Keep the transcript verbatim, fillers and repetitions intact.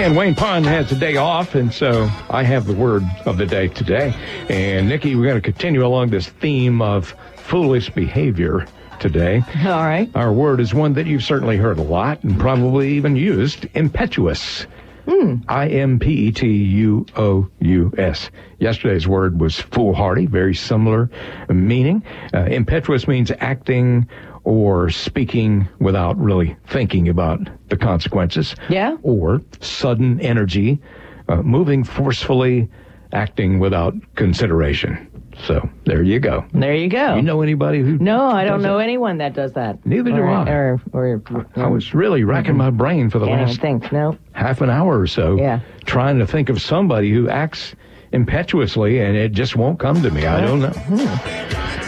And Wayne Pond has a day off, and so I have the word of the day today. And, Nikki, we're going to continue along this theme of foolish behavior today. All right. Our word is one that you've certainly heard a lot and probably even used, impetuous. Mm. I M P E T U O U S. Yesterday's word was foolhardy, very similar meaning. Uh, impetuous means acting or speaking without really thinking about the consequences. Yeah. Or sudden energy, uh, moving forcefully, acting without consideration. So there you go. There you go. You know anybody who No, I don't does know that? anyone that does that. Neither do or, I. Or, or, or, I was really racking my brain for the can't last even think. No. half an hour or so, Yeah. trying to think of somebody who acts impetuously, and it just won't come to me. I don't know. Hmm.